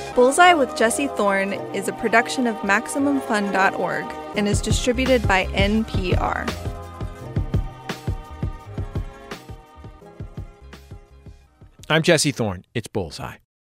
Bullseye with Jesse Thorne is a production of MaximumFun.org and is distributed by NPR. I'm Jesse Thorne. It's Bullseye.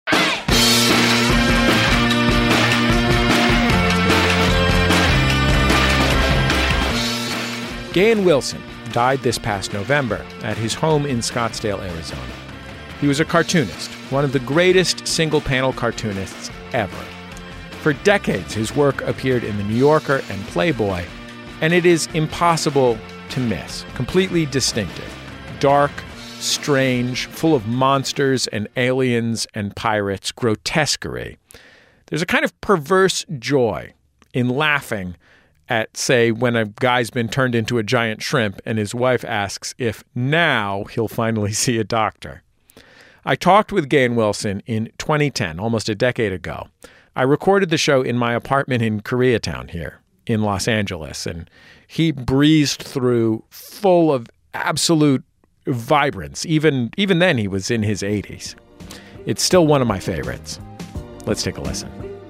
Gahan Wilson died this past November at his home in Scottsdale, Arizona. He was a cartoonist, one of the greatest single-panel cartoonists ever. For decades, his work appeared in The New Yorker and Playboy, and it is impossible to miss. Completely distinctive. Dark, strange, full of monsters and aliens and pirates, grotesquerie. There's a kind of perverse joy in laughing at, say, when a guy's been turned into a giant shrimp and his wife asks if now he'll finally see a doctor. I talked with Gahan Wilson in 2010, almost a decade ago. I recorded the show in my apartment in Koreatown here in Los Angeles, and he breezed through full of absolute vibrance. Even then, he was in his 80s. It's still one of my favorites. Let's take a listen.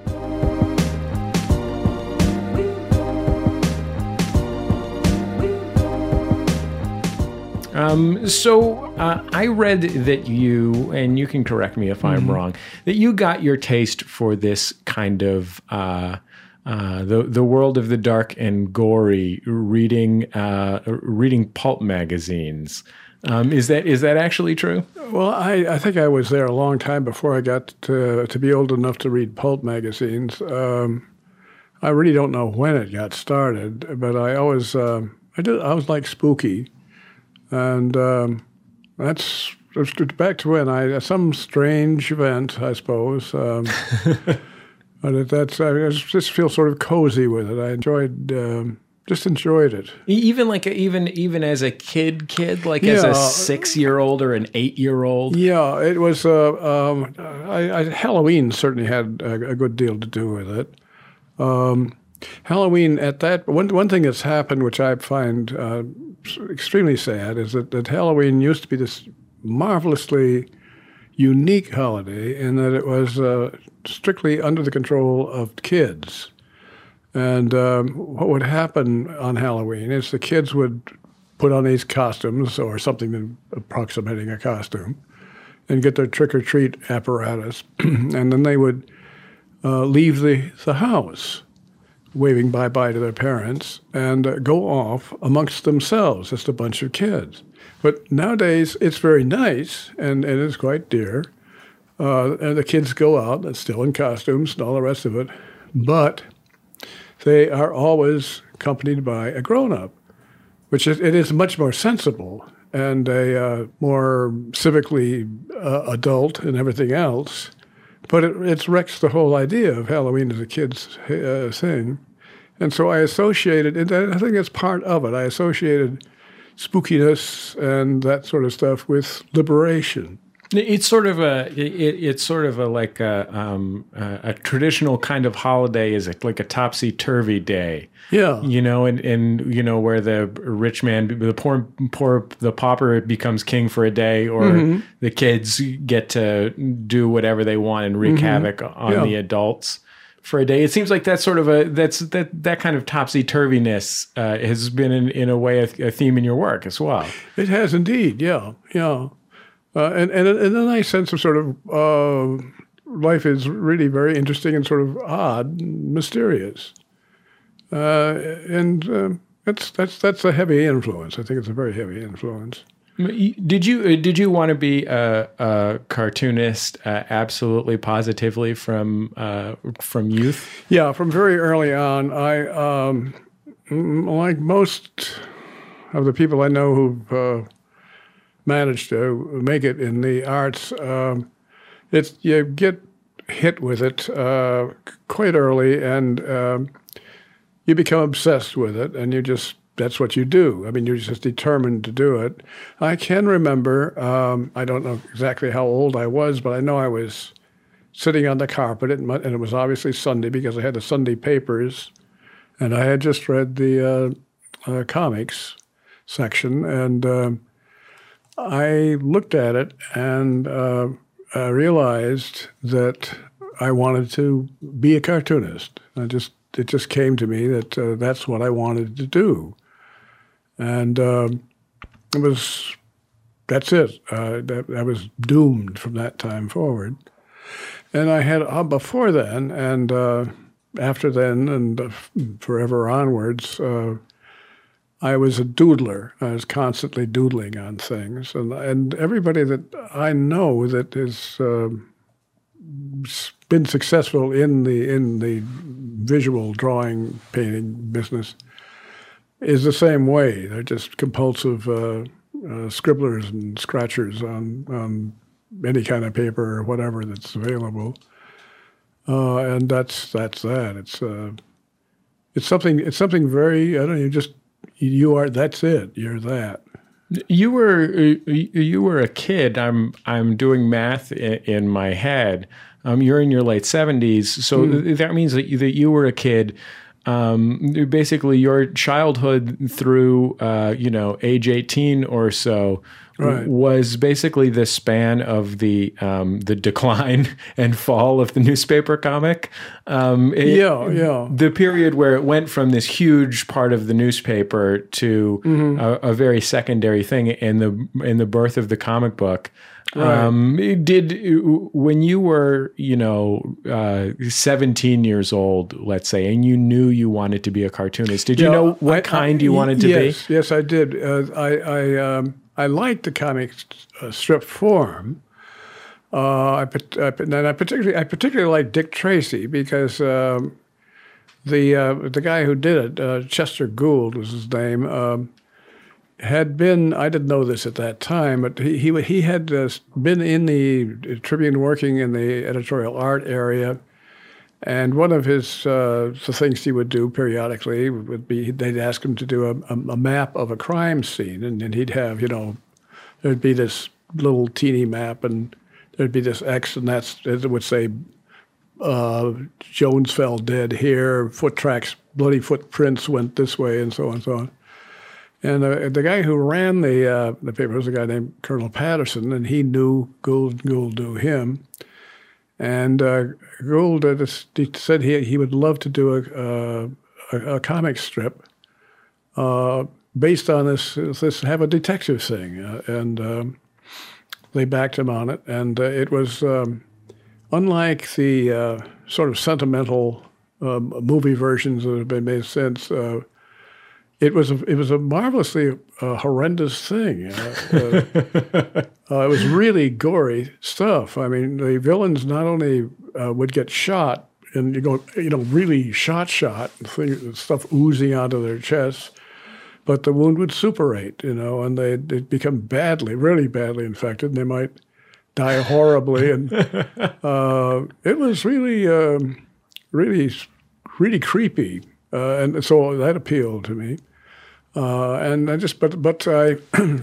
I read that you, and you can correct me if I'm wrong, that you got your taste for this kind of the world of the dark and gory reading pulp magazines. Is that actually true? Well, I think I was there a long time before I got to be old enough to read pulp magazines. I really don't know when it got started, but I always like Spooky. And that's back to when some strange event, I suppose. But I just feel sort of cozy with it. I enjoyed it. Even as a kid, as a 6-year-old or an 8-year-old. Yeah, it was. Halloween certainly had a good deal to do with it. Halloween at that one thing that's happened, which I find extremely sad, is that Halloween used to be this marvelously unique holiday in that it was strictly under the control of kids. And what would happen on Halloween is the kids would put on these costumes or something approximating a costume and get their trick-or-treat apparatus, and then they would leave the house, waving bye-bye to their parents, and go off amongst themselves, just a bunch of kids. But nowadays, it's very nice, and it's quite dear. And the kids go out, and still in costumes and all the rest of it, but they are always accompanied by a grown-up, which it is much more sensible and a more civically adult and everything else. But it wrecks the whole idea of Halloween as a kid's thing. And so I associated, and I think that's part of it, I associated spookiness and that sort of stuff with liberation. It's sort of a traditional kind of holiday is like a topsy-turvy day. Yeah. And where the rich man, the pauper becomes king for a day, or the kids get to do whatever they want and wreak havoc on the adults for a day. It seems like that's sort of that kind of topsy-turviness has been in a way a theme in your work as well. It has indeed, yeah. And a nice sense of sort of life is really very interesting and sort of odd, and mysterious. That's a heavy influence. I think it's a very heavy influence. Did you want to be a cartoonist absolutely positively from youth? Yeah, from very early on. I like most of the people I know who've managed to make it in the arts, you get hit with it quite early, and you become obsessed with it, and that's what you do. I mean, you're just determined to do it. I can remember, I don't know exactly how old I was, but I know I was sitting on the carpet, and it was obviously Sunday because I had the Sunday papers, and I had just read the comics section, and I looked at it and I realized that I wanted to be a cartoonist. It just came to me that that's what I wanted to do, and that's it. I was doomed from that time forward. And I had before then and after then and forever onwards, I was a doodler. I was constantly doodling on things, and everybody that I know that has been successful in the visual drawing painting business is the same way. They're just compulsive scribblers and scratchers on any kind of paper or whatever that's available, and that's that. It's something very, I don't know. You are. That's it. You're that. You were a kid. I'm doing math in my head. You're in your late 70s, so that means that you were a kid. Basically, your childhood through age 18 or so was basically the span of the decline and fall of the newspaper comic. The period where it went from this huge part of the newspaper to a very secondary thing in the birth of the comic book. When you were 17 years old, let's say, and you knew you wanted to be a cartoonist, did you know what kind you wanted to be? Yes, I did. I liked the comic strip form. I particularly liked Dick Tracy because the guy who did it, Chester Gould was his name, had been, I didn't know this at that time, but he had been in the Tribune working in the editorial art area, and one of his the things he would do periodically would be they'd ask him to do a map of a crime scene, and he'd have, there'd be this little teeny map, and there'd be this X, and it would say Jones fell dead here, foot tracks, bloody footprints went this way, and so on and so on. And the guy who ran the paper was a guy named Colonel Patterson, and he knew Gould knew him. And Gould he said he would love to do a comic strip based on this have a detective thing, and they backed him on it. And it was unlike the sort of sentimental movie versions that have been made since. It was a marvelously horrendous thing. It was really gory stuff. I mean, the villains not only would get shot and really shot, stuff oozing onto their chests, but the wound would suppurate, and they'd become really badly infected, and they might die horribly. And it was really, really creepy. And so that appealed to me, and I just, but I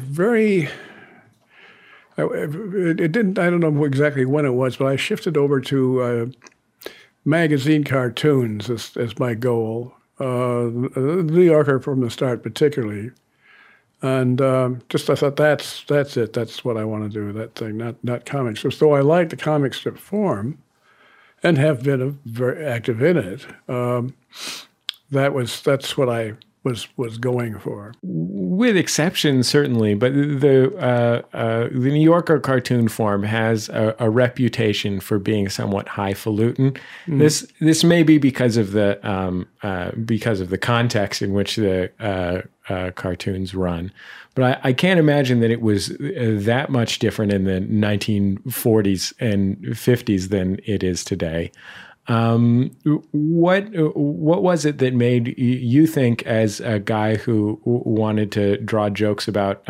it didn't. I don't know exactly when it was, but I shifted over to magazine cartoons as my goal. The New Yorker from the start, particularly, and just I thought that's it. That's what I want to do. That thing, not comics. So I like the comic strip form, and have been very active in it. That's what I was going for. With exceptions, certainly, but the New Yorker cartoon form has a reputation for being somewhat highfalutin. This may be because of the context in which the cartoons run, but I can't imagine that it was that much different in the 1940s and 50s than it is today. What was it that made you think, as a guy who wanted to draw jokes about,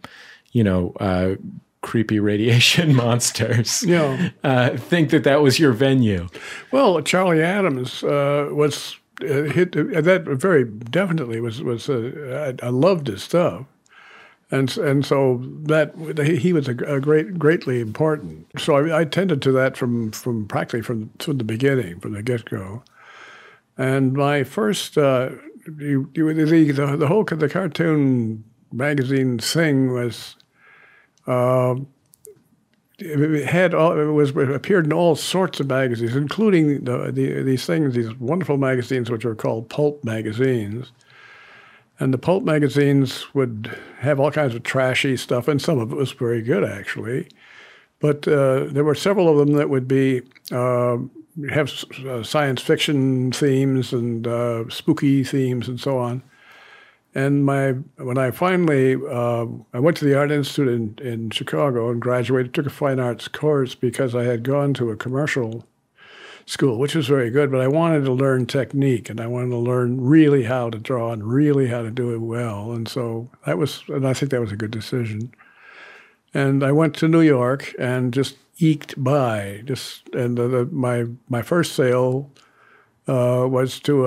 creepy radiation monsters, think that was your venue? Well, Charlie Adams was hit that very definitely was. I loved his stuff. And so that he was a greatly important. So I tended to that from practically from the beginning, from the get-go. And my first the whole cartoon magazine thing was appeared in all sorts of magazines, including these wonderful magazines which were called pulp magazines. And the pulp magazines would have all kinds of trashy stuff, and some of it was very good, actually. But there were several of them that would be have science fiction themes and spooky themes and so on. And when I finally I went to the Art Institute in Chicago and graduated, took a fine arts course because I had gone to a commercial school, which was very good, but I wanted to learn technique, and I wanted to learn really how to draw and really how to do it well. And so I think that was a good decision. And I went to New York and just eked by. My first sale was to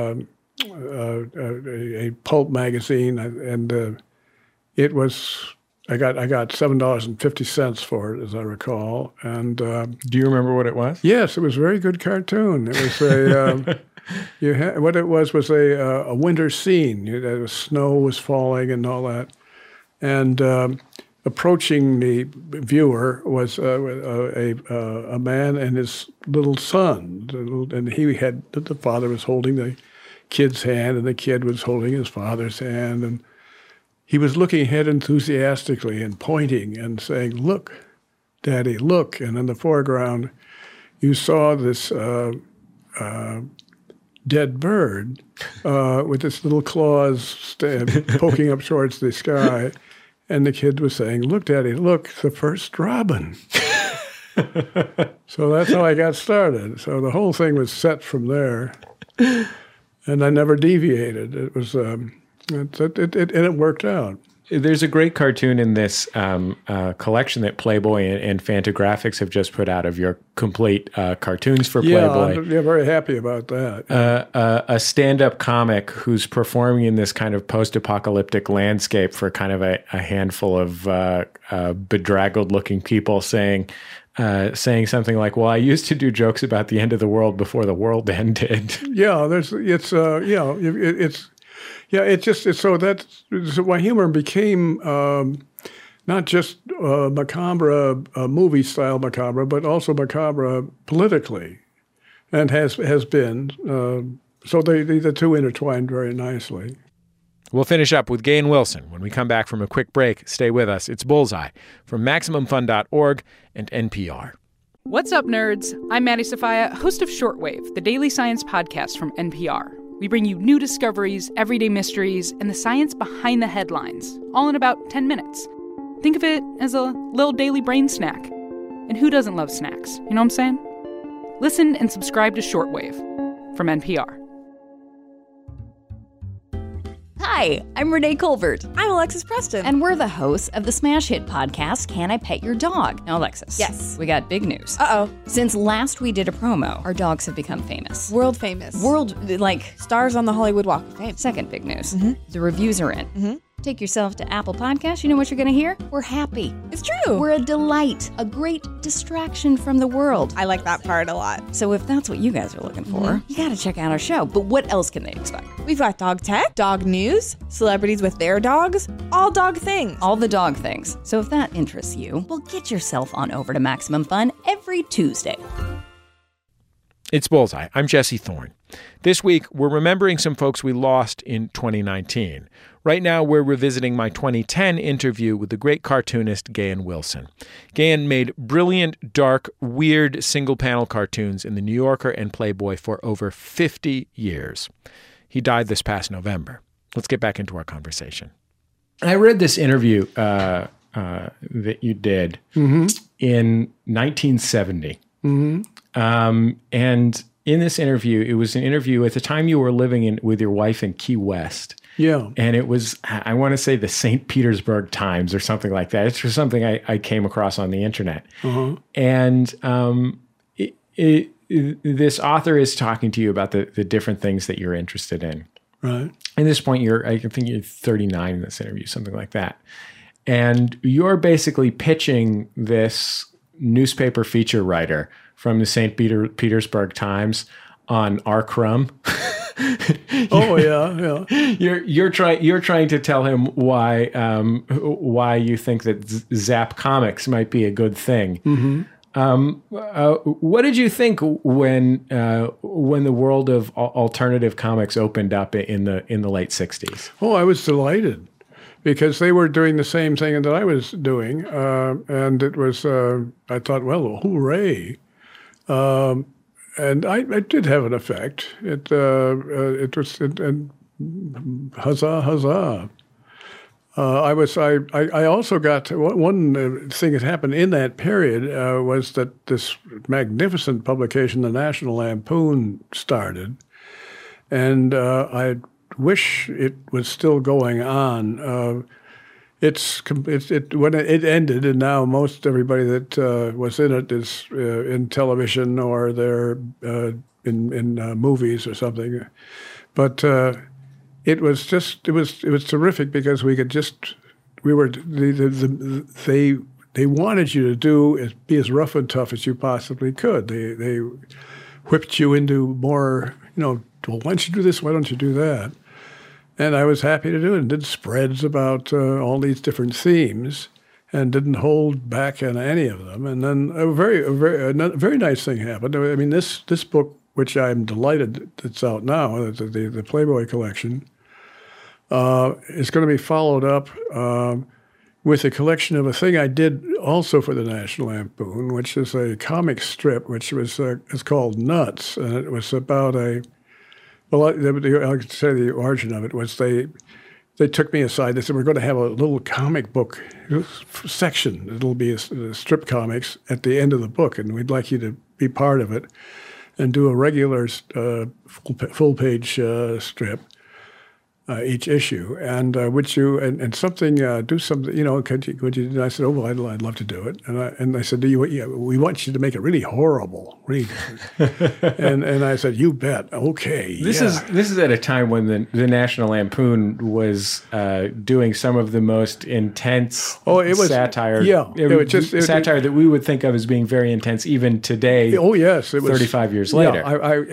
a pulp magazine, and it was. I got $7.50 for it, as I recall. And do you remember what it was? Yes, it was a very good cartoon. It was what it was a winter scene. The snow was falling and all that, and approaching the viewer was a man and his little son, and the father was holding the kid's hand, and the kid was holding his father's hand, and he was looking ahead enthusiastically and pointing and saying, "Look, Daddy, look." And in the foreground, you saw this dead bird with its little claws poking up towards the sky. And the kid was saying, "Look, Daddy, look, the first robin." So that's how I got started. So the whole thing was set from there. And I never deviated. It was... it worked out. There's a great cartoon in this collection that Playboy and Fantagraphics have just put out of your complete cartoons for Playboy. Yeah, very happy about that. A stand-up comic who's performing in this kind of post-apocalyptic landscape for kind of a handful of bedraggled-looking people saying something like, "Well, I used to do jokes about the end of the world before the world ended." Yeah, so my humor became not just macabre, movie style macabre, but also macabre politically, and has been. So the two intertwined very nicely. We'll finish up with Gahan Wilson when we come back from a quick break. Stay with us. It's Bullseye from MaximumFun.org and NPR. What's up, nerds? I'm Maddie Sofia, host of Shortwave, the daily science podcast from NPR. We bring you new discoveries, everyday mysteries, and the science behind the headlines, all in about 10 minutes. Think of it as a little daily brain snack. And who doesn't love snacks? You know what I'm saying? Listen and subscribe to Shortwave from NPR. Hi, I'm Renee Colbert. I'm Alexis Preston. And we're the hosts of the smash hit podcast, Can I Pet Your Dog? Now, Alexis. Yes. We got big news. Uh-oh. Since last we did a promo, our dogs have become famous. World famous. Stars on the Hollywood Walk of Fame. Second big news. Mm-hmm. The reviews are in. Mm-hmm. Take yourself to Apple Podcasts. You know what you're going to hear? We're happy. It's true. We're a delight, a great distraction from the world. I like that part a lot. So if that's what you guys are looking for, you got to check out our show. But what else can they expect? We've got dog tech, dog news, celebrities with their dogs, all dog things. All the dog things. So if that interests you, well, get yourself on over to Maximum Fun every Tuesday. It's Bullseye. I'm Jesse Thorne. This week, we're remembering some folks we lost in 2019. Right now, we're revisiting my 2010 interview with the great cartoonist Gahan Wilson. Gahan made brilliant, dark, weird single-panel cartoons in The New Yorker and Playboy for over 50 years. He died this past November. Let's get back into our conversation. I read this interview that you did in 1970. Mm-hmm. And in this interview, it was an interview at the time you were living with your wife in Key West. Yeah. And it was, I want to say, the St. Petersburg Times or something like that. It's just something I came across on the internet. Uh-huh. And this author is talking to you about the different things that you're interested in. Right. At this point, I think you're 39 in this interview, something like that. And you're basically pitching this newspaper feature writer from the St. Petersburg Times on R. Crumb. Oh yeah. You're trying to tell him why you think that Zap Comics might be a good thing. Mm-hmm. What did you think when the world of alternative comics opened up in the late 60s? Oh, I was delighted because they were doing the same thing that I was doing, and it was. I thought, well, hooray! And I did have an effect. It was huzzah, huzzah. I also got one thing that happened in that period was that this magnificent publication, the National Lampoon, started, and I wish it was still going on. When it ended, and now most everybody that was in it is in television or they're in movies or something, but. It was terrific because they wanted you to be as rough and tough as you possibly could. They whipped you into more, well, why don't you do this? Why don't you do that? And I was happy to do it and did spreads about all these different themes and didn't hold back on any of them. And then a very nice thing happened. I mean, this book, which I'm delighted it's out now, the Playboy collection, is going to be followed up with a collection of a thing I did also for the National Lampoon, which is a comic strip, which was it's called Nuts, and it was about I'll say the origin of it was they took me aside. They said, we're going to have a little comic book section. It'll be a strip comics at the end of the book, and we'd like you to be part of it and do a regular full-page strip. Each issue, and would you and something do something? Could you? And I said, oh, well, I'd love to do it. And I said, we want you to make it really horrible, really. and I said, you bet. Okay. This is at a time when the National Lampoon was doing some of the most intense satire. Yeah, satire that we would think of as being very intense even today. Oh yes, it was 35 years later.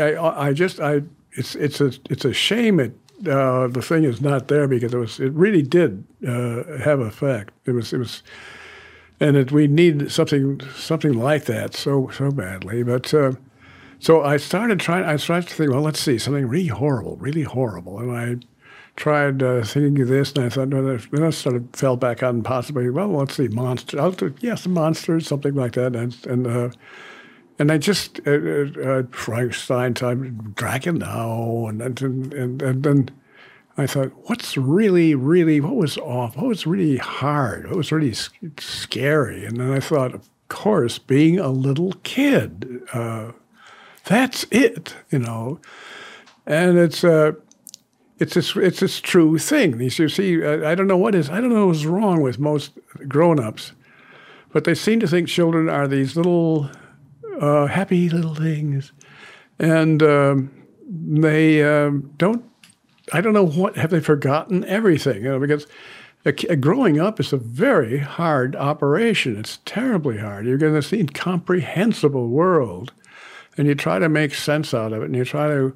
It's a shame the thing is not there because it really did have effect. It was, we need something like that so badly. But so I started to think, well, let's see, something really horrible, and I tried thinking of this, and I thought, no, then I fell back on possibly, well, let's see, monsters. I'll do some monsters, something like that, and I just Frankenstein time, Dracula, and then I thought, what was off? What was really hard? What was really scary? And then I thought, of course, being a little kid, that's it, And it's this true thing. You see, I don't know what's wrong with most grown-ups, but they seem to think children are these little happy little things, and they don't. I don't know what have they forgotten everything? Because growing up is a very hard operation. It's terribly hard. You're going to see an incomprehensible world, and you try to make sense out of it, and you try to,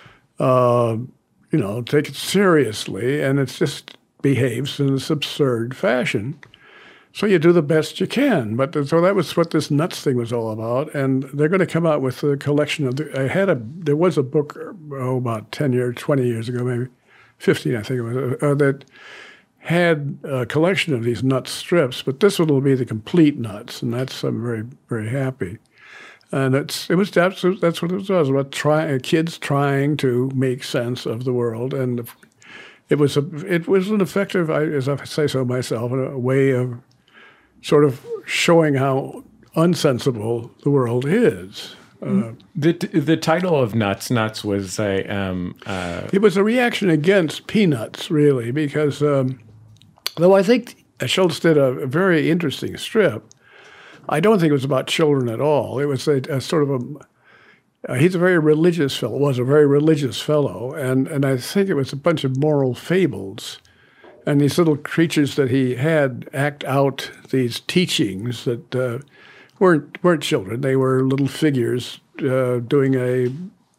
take it seriously, and it just behaves in this absurd fashion. So you do the best you can. So that was what this Nuts thing was all about. And they're going to come out with a collection of there was a book, about 20 years ago, maybe 15, I think it was, that had a collection of these Nuts strips. But this one will be the complete Nuts, and I'm very, very happy. And that's what it was about kids trying to make sense of the world. And it was an effective, as I say so myself, a way of sort of showing how unsensible the world is. The title of Nuts was it was a reaction against Peanuts, really, because though I think Schulz did a very interesting strip, I don't think it was about children at all. It was a sort of he's a very religious fellow, was a very religious fellow, and I think it was a bunch of moral fables. And these little creatures that he had act out these teachings that weren't children. They were little figures doing a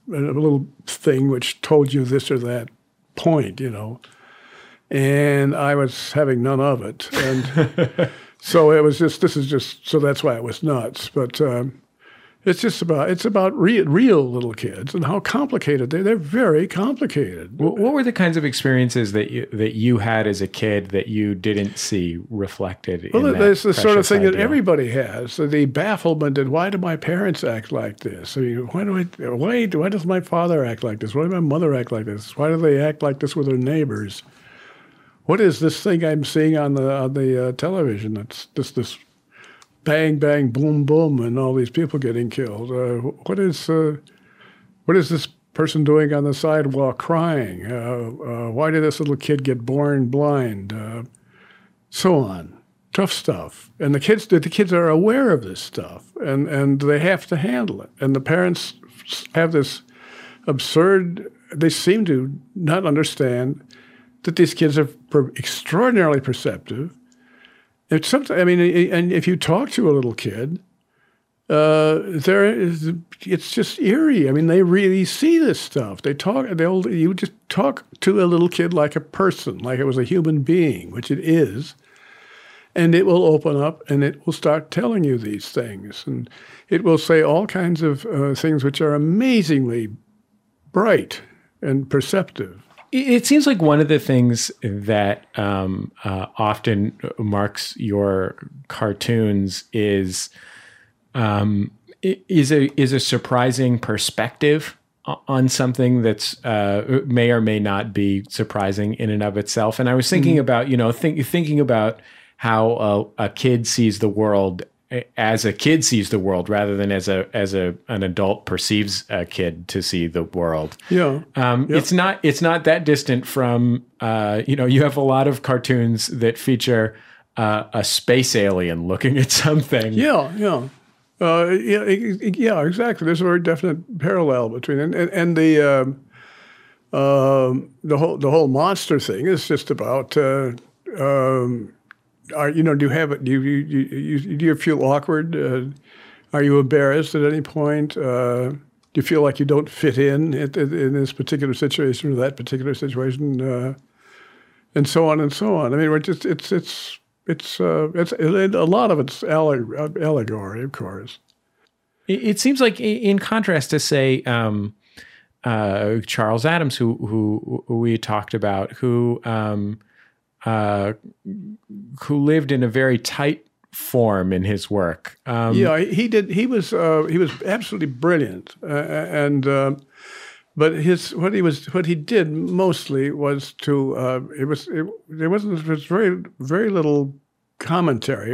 little thing which told you this or that point, and I was having none of it, and so it was so that's why it was nuts. But it's about real little kids and how complicated they're very complicated. What were the kinds of experiences that you had as a kid that you didn't see reflected in that there's the sort of thing ideal? that everybody has, the bafflement and why do my parents act like this? I mean, why does my father act like this? Why does my mother act like this? Why do they act like this with their neighbors? What is this thing I'm seeing on the television? That's this bang, bang, boom, boom, and all these people getting killed. What is this person doing on the sidewalk crying? Why did this little kid get born blind? So on. Tough stuff. And the kids are aware of this stuff, and they have to handle it. And the parents have this absurd, they seem to not understand that these kids are extraordinarily perceptive. And if you talk to a little kid, it's just eerie. I mean, they really see this stuff. You just talk to a little kid like a person, like it was a human being, which it is, and it will open up and it will start telling you these things, and it will say all kinds of things which are amazingly bright and perceptive. It seems like one of the things that often marks your cartoons is a surprising perspective on something that's may or may not be surprising in and of itself. And I was thinking about thinking about how a kid sees the world as a kid sees the world rather than as an adult perceives a kid to see the world. Yeah. It's not that distant from, you have a lot of cartoons that feature a space alien looking at something. Yeah, exactly. There's a very definite parallel between it. And the whole monster thing is just about, do you feel awkward? Are you embarrassed at any point? Do you feel like you don't fit in this particular situation or that particular situation? And so on and so on. I mean, it's a lot of it's allegory, of course. It seems like, in contrast to, say, Charles Addams, who we talked about, who lived in a very tight form in his work. He did. He was absolutely brilliant, but what he did mostly was to there was very very little commentary.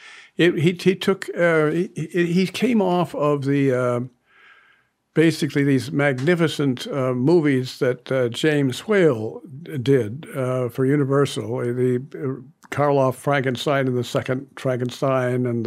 He came off of the basically these magnificent movies that James Whale did for Universal, the Karloff Frankenstein and the Second Frankenstein, and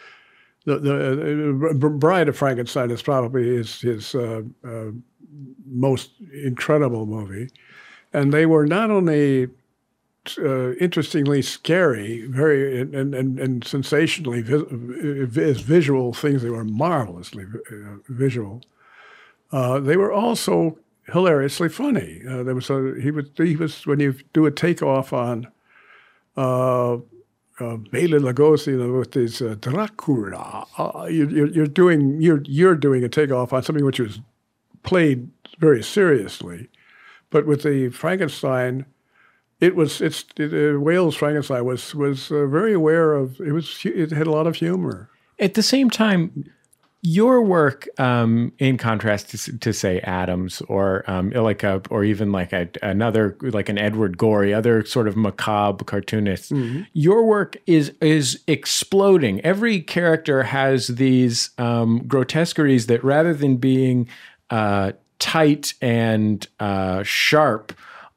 the Bride of Frankenstein is probably his most incredible movie. And they were not only interestingly scary, very and sensationally as visual things, they were marvelously visual. They were also hilariously funny. He was when you do a takeoff on Bela Lugosi with these Dracula, you're doing a takeoff on something which was played very seriously, but with the Frankenstein, Whale's Frankenstein was very aware of it had a lot of humor. At the same time, your work, in contrast to say Addams or even another like an Edward Gorey, other sort of macabre cartoonists, your work is exploding. Every character has these grotesqueries that, rather than being tight and sharp,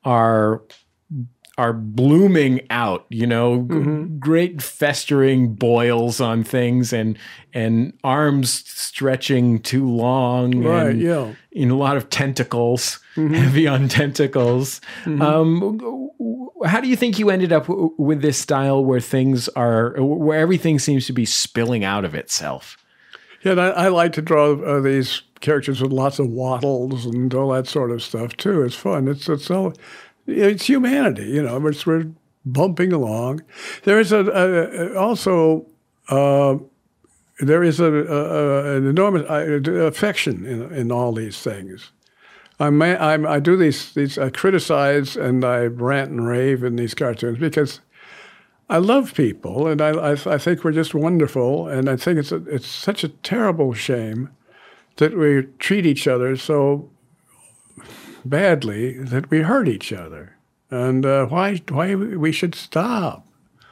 are blooming out, great festering boils on things and arms stretching too long. Right, and, yeah. A lot of tentacles, heavy on tentacles. How do you think you ended up with this style where everything seems to be spilling out of itself? Yeah, and I like to draw these characters with lots of wattles and all that sort of stuff too. It's fun. It's humanity, you know. We're bumping along. There is an enormous affection in all these things. I do these. I criticize and I rant and rave in these cartoons because I love people, and I think we're just wonderful, and I think it's such a terrible shame that we treat each other so badly that we hurt each other, and why we should stop.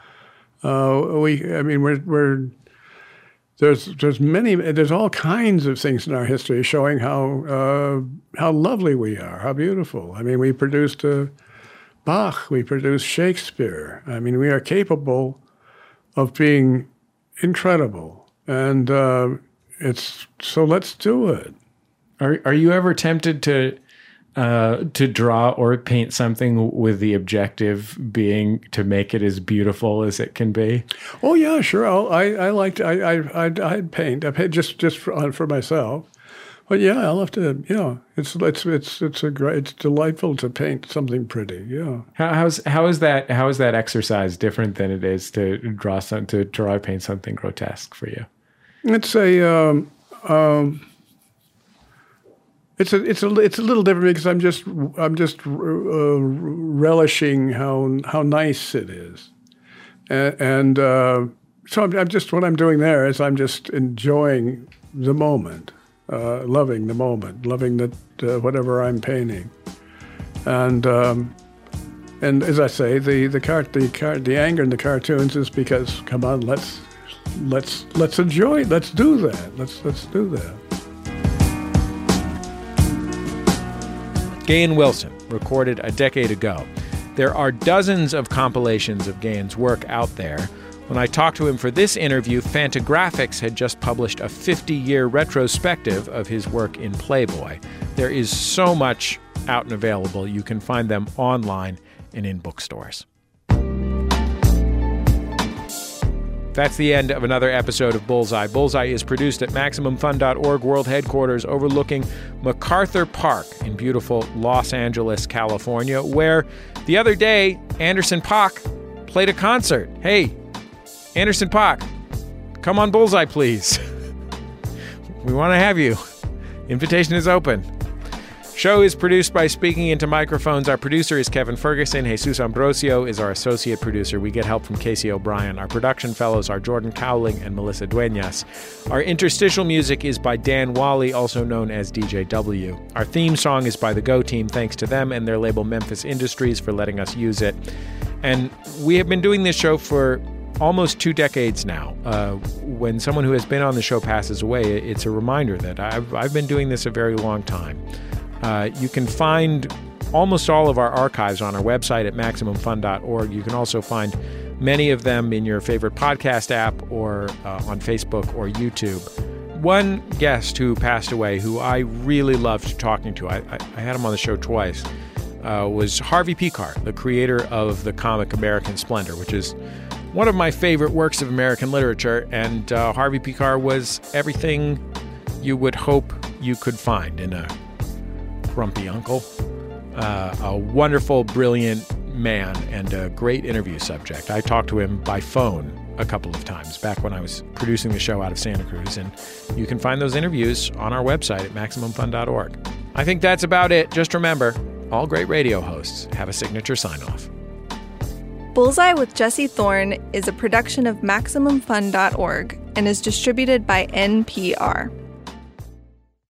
There's all kinds of things in our history showing how lovely we are, how beautiful. I mean, we produced Bach, we produced Shakespeare. I mean, we are capable of being incredible, and so let's do it. Are you ever tempted to draw or paint something with the objective being to make it as beautiful as it can be? Oh yeah, sure. I'd paint. I paint just for myself. But yeah, I'll have to. Yeah, it's delightful to paint something pretty. Yeah. How is that exercise different than it is to draw or paint something grotesque for you? It's a little different because I'm just relishing how nice it is, and so I'm just what I'm doing there is I'm just enjoying the moment, loving the moment, loving that whatever I'm painting, and as I say, the anger in the cartoons is because come on, let's enjoy it, let's do that, let's do that. Gahan Wilson, recorded a decade ago. There are dozens of compilations of Gahan's work out there. When I talked to him for this interview, Fantagraphics had just published a 50-year retrospective of his work in Playboy. There is so much out and available. You can find them online and in bookstores. That's the end of another episode of Bullseye. Bullseye is produced at MaximumFun.org world headquarters overlooking MacArthur Park in beautiful Los Angeles, California, where the other day Anderson .Paak played a concert. Hey, Anderson .Paak, come on Bullseye, please. We want to have you. Invitation is open. Show is produced by Speaking Into Microphones. Our producer is Kevin Ferguson. Jesus Ambrosio is our associate producer. We get help from Casey O'Brien. Our production fellows are Jordan Cowling and Melissa Duenas. Our interstitial music is by Dan Wally, also known as DJ W. Our theme song is by the Go Team. Thanks to them and their label Memphis Industries for letting us use it. And we have been doing this show for almost 2 decades now. When someone who has been on the show passes away, it's a reminder that I've been doing this a very long time. You can find almost all of our archives on our website at MaximumFun.org. You can also find many of them in your favorite podcast app or on Facebook or YouTube. One guest who passed away who I really loved talking to, I had him on the show twice, was Harvey Pekar, the creator of the comic American Splendor, which is one of my favorite works of American literature. And Harvey Pekar was everything you would hope you could find in a grumpy uncle, a wonderful, brilliant man, and a great interview subject. I talked to him by phone a couple of times back when I was producing the show out of Santa Cruz, and you can find those interviews on our website at MaximumFun.org. I think that's about it. Just remember, all great radio hosts have a signature sign-off. Bullseye with Jesse Thorne is a production of MaximumFun.org and is distributed by NPR.